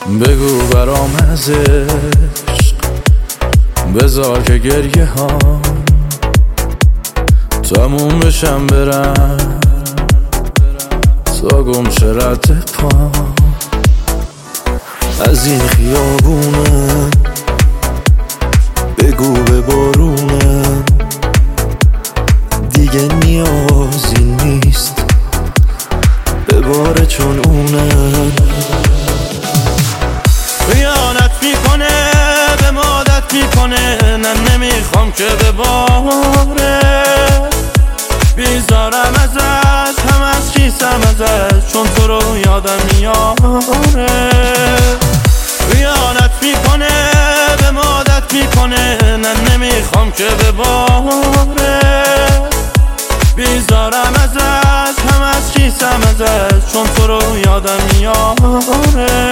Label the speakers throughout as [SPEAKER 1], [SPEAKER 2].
[SPEAKER 1] بگو برام از عشق، بذار که گریه ها تموم بشم برم تا گم شه رد پا از این خیابونم. بگو به بارونم دیگه نیازی نیست بباره چون اونم خیانت میکنه به مادت میکنه. نه نمیخوام که بباره بیزارم ازش هم از کیسم ازش چون تو رو یادم میاره. خیانت میکنه به مادت میکنه. نه نمیخوام که بباره بیزارم ازش هم از کیسم ازش چون تو رو یادم میاره.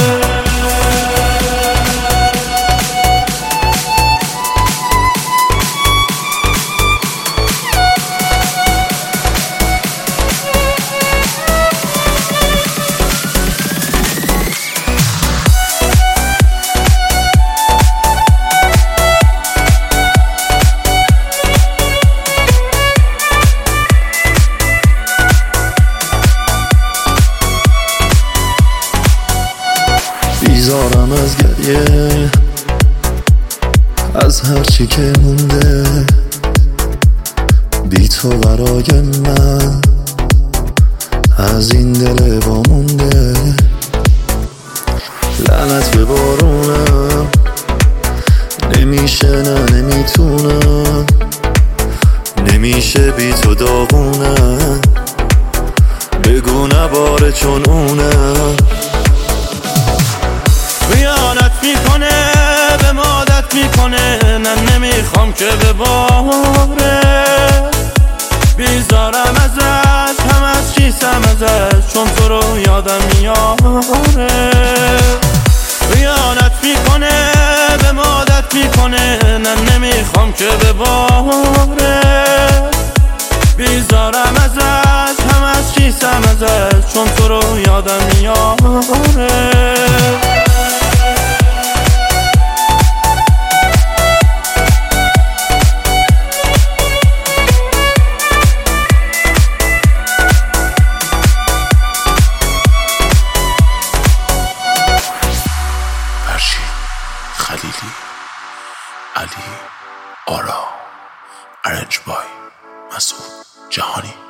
[SPEAKER 1] بیزارم از گریه از هرچی که مونده بی تو برای من از این دل وامونده. لعنت به بارونم نمیشه نه نمیتونم نمیشه بی تو داغونم. بگو نباره چون اونم خیانت میکنه به مادت میکنه. نه نمیخوام که بباره بیزارم ازش هم از کیسم ازش چون تو رو یادم میاره. خیانت میکنه به مادت میکنه. نه نمیخوام که بباره بیزارم ازش هم از کیسم ازش چون تو رو یادم میاره.
[SPEAKER 2] خلیلی، علی، آرا، ارنج بای، مسعود جهانی.